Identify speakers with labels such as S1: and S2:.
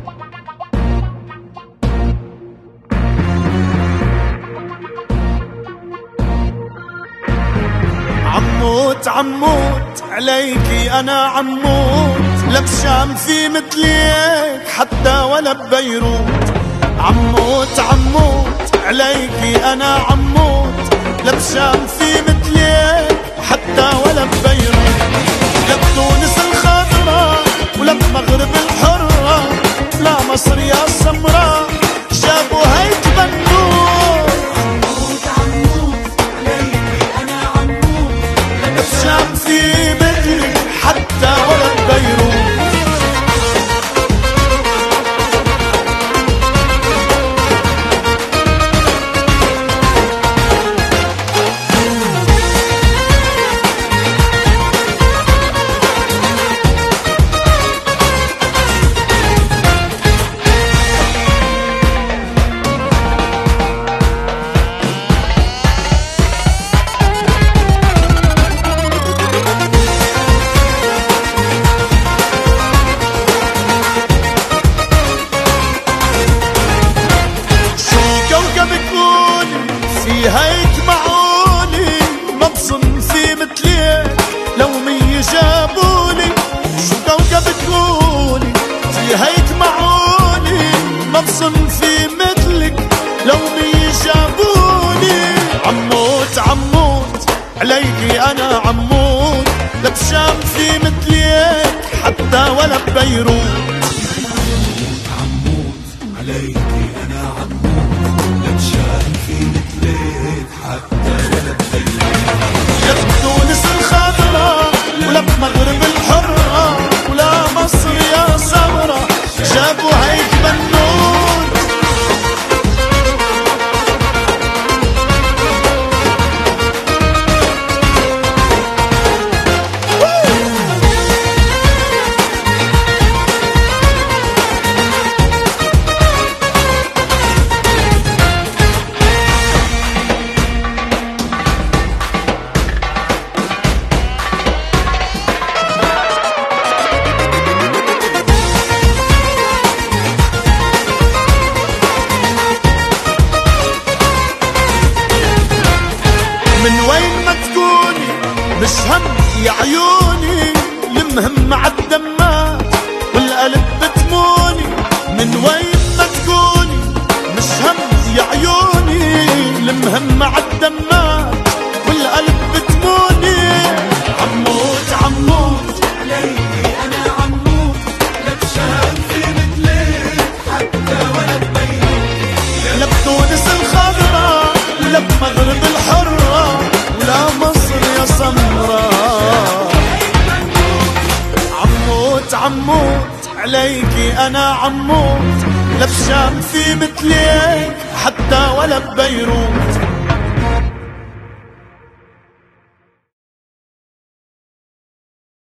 S1: عموت عموت عليكي أنا عموت، لا بشام في مثليك حتى ولا ببيروت. عموت عموت عليكي أنا عموت، لا بشام في مثليك حتى ولا ببيروت. لا بتونس الخضراء ولا بمغرب الحرة، لا مصر يا سمراء جابوا هيك بنوت.
S2: عموت عموت عليكي أنا عموت،
S1: لا بشام في مثلك حتى ولا ببيروت. في هيك معقولي ما بظن في مثليك لو 100 جابولي. شو كوكب تقولي في هيك معقولي ما بظن في مثلك لو 100 جابولي. عموت عموت عليكي أنا عموت، لا بشام في مثليك حتى ولا ببيروت.
S2: عموت عليكي أنا عموت، لا بشام في مثلك حتى ولا ببيروت.
S1: لا بتونس الخضراء ولا بمغرب الحرة ولا مصر يا سمرة جابوا هيك بنوت. من وين ما تكوني مش هم يا عيوني، المهم عالدمات والقلب بتموني. من وين ما تكوني مش هم يا عيوني، المهم عالدمات والقلب بتموني. عموت عموت
S2: عليكي أنا عموت، لا بشام في مثلك حتى ولا ببيروت.
S1: لا بتونس الخضراء ولا بمغرب الحرة ولا مصر يا سمراء. عموت عموت عليكي أنا عموت، لا بشام في مثلك حتى ولا ببيروت.